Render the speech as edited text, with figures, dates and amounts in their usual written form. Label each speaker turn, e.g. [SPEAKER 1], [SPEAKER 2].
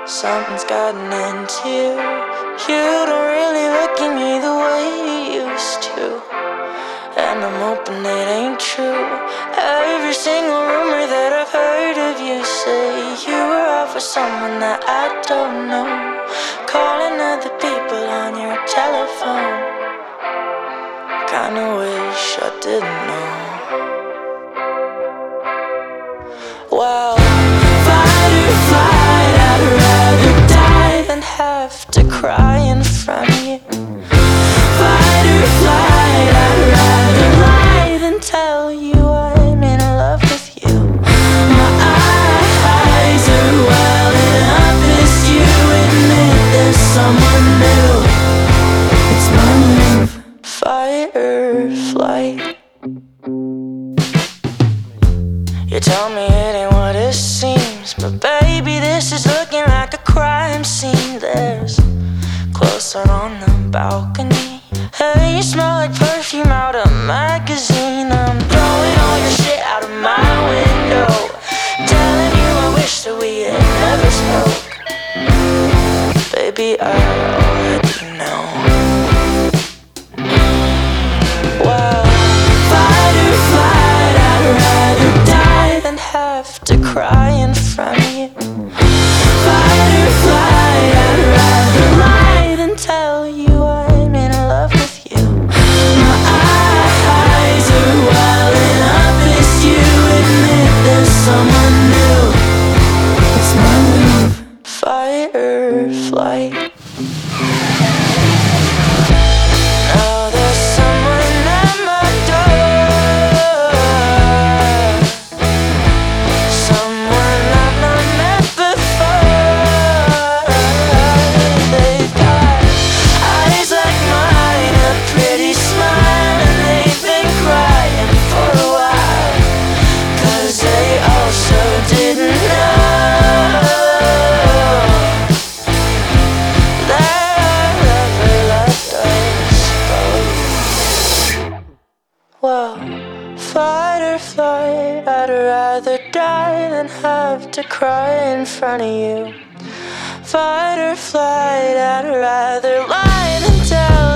[SPEAKER 1] Something's gotten into you. You don't really look at me the way you used to, and I'm hoping it ain't true. Every single rumor that I've heard of you say you were out for someone that I don't know, calling other people on your telephone. Kinda wish I didn't know. Well, fight or flight, I'd rather die than have to cry in front of you. Fight or flight, I'd rather lie than tell you I'm in love with you. My eyes are welling up as you admit there's someone new. It's my move, fight or flight. You tell me it ain't what it seems, but baby, this is looking like a crime scene. There's clothes out on the balcony. Hey, you smell like perfume out of a magazine. I'm throwing all your shit out of my window, telling you I wish that we had never spoke. Baby, I already know. Well, fight or flight, I'd rather die than have to cry in front of you. Fight or flight, I'd rather lie than tell you I'm in love with you. My eyes are welling up as you admit there's someone new. It's my move, fight or flight. Now there's someone at my door, someone I've not met before. They've got eyes like mine, a pretty smile, and they've been crying for a while, 'cause they also didn't know that our love left us both. Well, fight or flight, I'd rather die than have to cry in front of you. Fight or flight, I'd rather lie than tell